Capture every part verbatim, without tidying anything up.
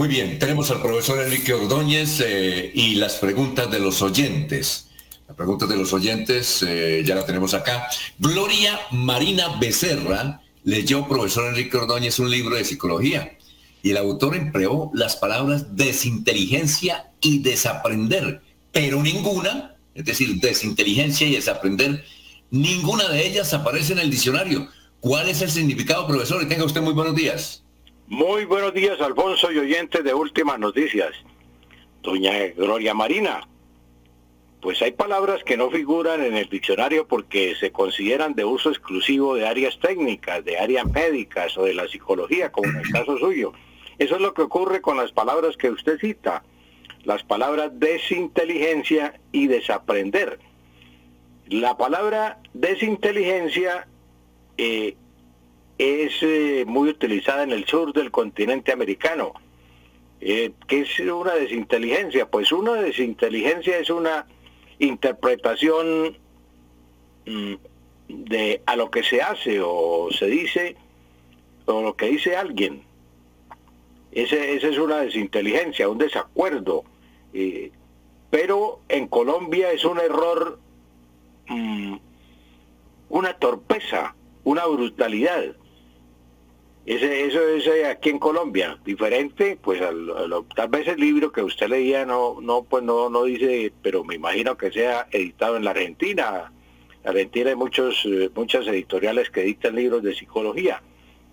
Muy bien, tenemos al profesor Enrique Ordóñez eh, y las preguntas de los oyentes. Las preguntas de los oyentes eh, ya la tenemos acá. Gloria Marina Becerra leyó, profesor Enrique Ordóñez, un libro de psicología y el autor empleó las palabras desinteligencia y desaprender, pero ninguna, es decir, desinteligencia y desaprender, ninguna de ellas aparece en el diccionario. ¿Cuál es el significado, profesor? Y tenga usted muy buenos días. Muy buenos días, Alfonso y oyentes de Últimas Noticias. Doña Gloria Marina, pues hay palabras que no figuran en el diccionario porque se consideran de uso exclusivo de áreas técnicas, de áreas médicas o de la psicología, como en el caso suyo. Eso es lo que ocurre con las palabras que usted cita, las palabras desinteligencia y desaprender. La palabra desinteligencia eh, es eh, muy utilizada en el sur del continente americano. Eh, ¿Qué es una desinteligencia? Pues una desinteligencia es una interpretación mmm, de a lo que se hace o se dice o lo que dice alguien. Ese, esa es una desinteligencia, un desacuerdo. Eh, pero en Colombia es un error, mmm, una torpeza, una brutalidad. Ese, eso es aquí en Colombia, diferente, pues al, al, tal vez el libro que usted leía no, no, pues no, no dice, pero me imagino que sea editado en la Argentina. En Argentina hay muchos, muchas editoriales que editan libros de psicología.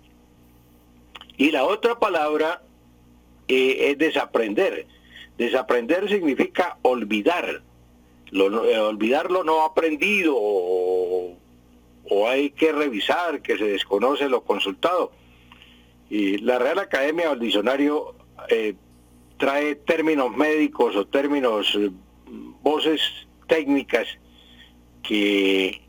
Y la otra palabra eh, es desaprender. Desaprender significa olvidar, lo, eh, olvidar lo no aprendido o, o hay que revisar, que se desconoce lo consultado. Y la Real Academia o el diccionario eh, trae términos médicos o términos, eh, voces técnicas que,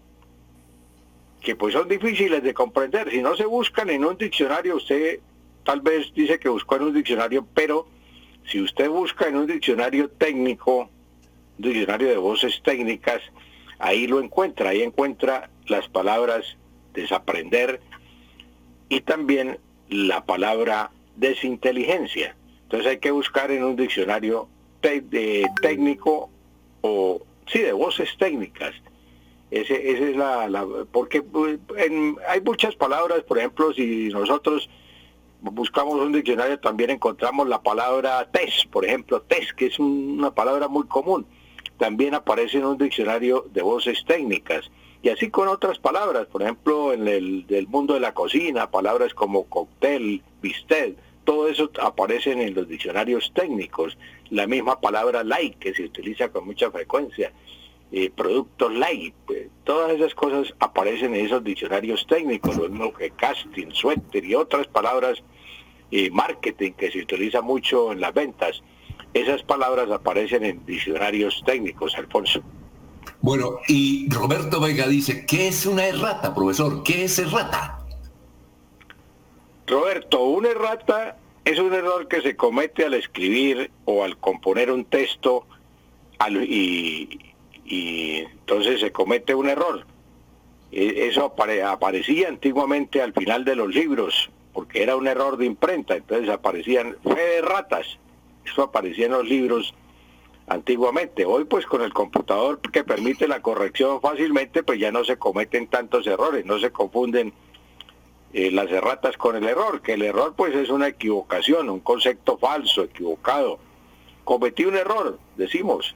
que pues son difíciles de comprender. Si no se buscan en un diccionario, usted tal vez dice que buscó en un diccionario, pero si usted busca en un diccionario técnico, un diccionario de voces técnicas, ahí lo encuentra, ahí encuentra las palabras desaprender y también la palabra desinteligencia. Entonces hay que buscar en un diccionario te de técnico o sí de voces técnicas. Ese, ese es la, la porque en, hay muchas palabras, por ejemplo, si nosotros buscamos un diccionario también encontramos la palabra test, por ejemplo, test, que es un, una palabra muy común. También aparece en un diccionario de voces técnicas. Y así con otras palabras, por ejemplo, en el del mundo de la cocina, palabras como cóctel, bistec, todo eso aparecen en los diccionarios técnicos. La misma palabra light, que se utiliza con mucha frecuencia, eh, productos light, pues, todas esas cosas aparecen en esos diccionarios técnicos, lo mismo que casting, suéter y otras palabras, eh, marketing, que se utiliza mucho en las ventas. Esas palabras aparecen en diccionarios técnicos, Alfonso. Bueno, y Roberto Vega dice, ¿qué es una errata, profesor? ¿Qué es errata? Roberto, una errata es un error que se comete al escribir o al componer un texto al, y, y entonces se comete un error. Eso apare, aparecía antiguamente al final de los libros, porque era un error de imprenta, entonces aparecían fe de ratas. Eso aparecía en los libros antiguamente. Hoy pues con el computador que permite la corrección fácilmente, pues ya no se cometen tantos errores, no se confunden eh, las erratas con el error, que el error pues es una equivocación, un concepto falso, equivocado. Cometí un error, decimos,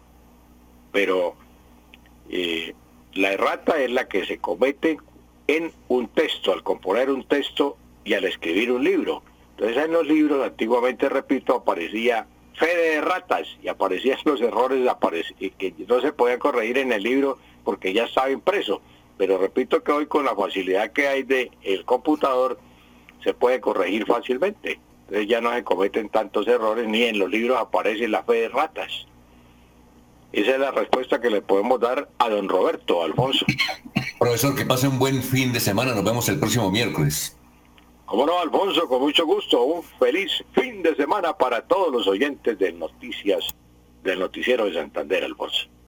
pero eh, la errata es la que se comete en un texto, al componer un texto y al escribir un libro. Entonces en los libros antiguamente, repito, aparecía fe de ratas y aparecían los errores que no se podían corregir en el libro porque ya estaba impreso. Pero repito que hoy con la facilidad que hay del computador se puede corregir fácilmente. Entonces ya no se cometen tantos errores ni en los libros aparece la fe de ratas. Esa es la respuesta que le podemos dar a don Roberto, Alfonso. Profesor, que pase un buen fin de semana. Nos vemos el próximo miércoles. Cómo no, Alfonso, con mucho gusto. Un feliz fin de semana para todos los oyentes de Noticias del Noticiero de Santander, Alfonso.